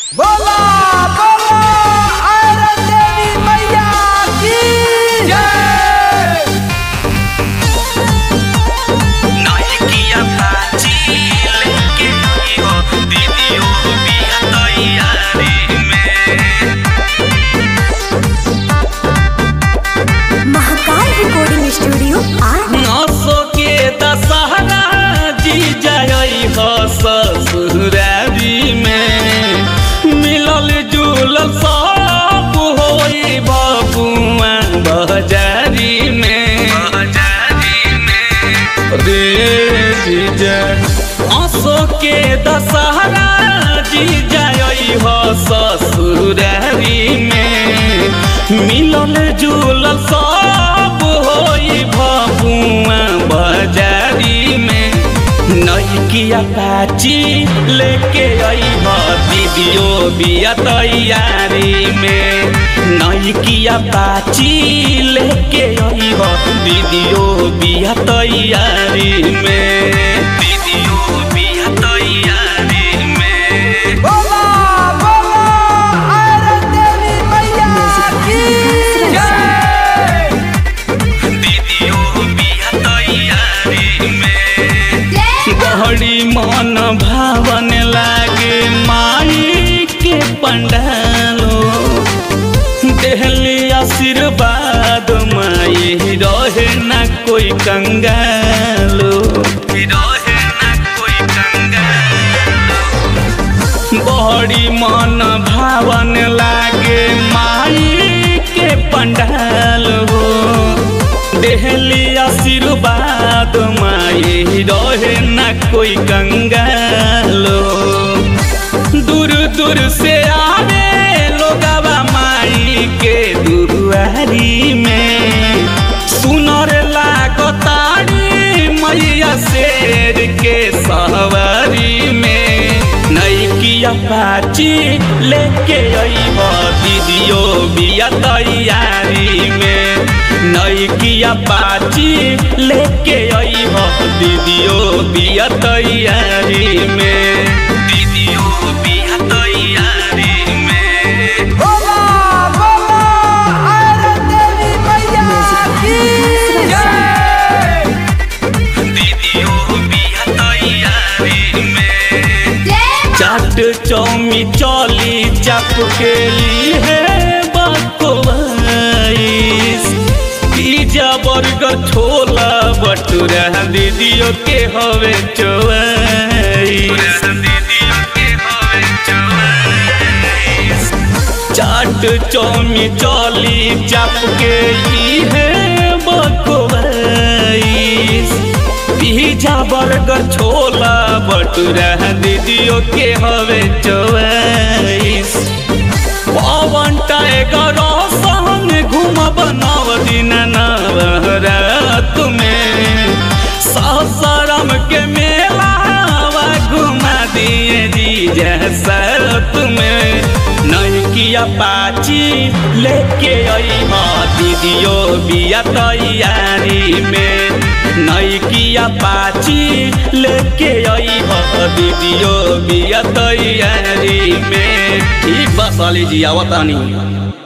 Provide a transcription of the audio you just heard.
बोला बोला आयरन देवी मैया की जय। नायकिया प्राची लेके आई हो दीदियों भी तैयारी में। महाकाल रिकॉर्डिंग स्टूडियो नसो के दशहरा जी जाई हो ससुरारी में। मिलल जुलल सब होई बबुआ बजारी में। रे जीजा असो के दशहरा जी जाई हो ससुरारी में। मिलल जुलल सब होई बबुआ बजारी में। नैकिया पाची लेके आई हो दीदियों बिया तैयारी में। नैकिया पाची लेके आई हो दीदियों बिया तैयारी में। दीदियों बिया तैयारी में। बोला बोला आयरन देवी मैया की जय। दीदियों बिया तैयारी में। बड़ी मन भावन लागे माई के पंडालो। देहली आशीर्वाद माई रहे ना कोई कंगालो। रहे ना कोई कंगालो। बड़ी मन भावन लागे माई के पंडालो। देहली आशीर्वाद माई रहे ना कोई कंगालो। दूर दूर से आवे लोगवा माई के दुआरी में। सुनर लागतारी मैया शेर के सवारी में। नैकिया पाची लेके अइबो दीदियों बिया तैयारी में। नैकिया पाची लेके अइबो दीदियों बिया तैयारी में। दीदियों बिया तैयारी में। बोला बोला आयरन देवी मैया की जय। दीदियों बिया तैयारी में। चाट चौमी चौली चप के लिए बकवाइस। पिज्जा बर्गर छोला भटूरा दीदियों के हवे चॉइस। चाट चौमी चौली चप के लिए बकवाइस। पिज्जा बर्गर छोला भटूरा दीदियों के हवे चॉइस। पवन टाइगर संग घूमब नव दिन नवरात में। सासाराम के मेला घुमा दिए जीजा साथ में। नैकिया पाची लेके अइबो दीदियों बिया तैयारी में। नैकिया पाची लेके अइबो दीदियों बिया तैयारी में। ठीक बा साली जी आवतानी।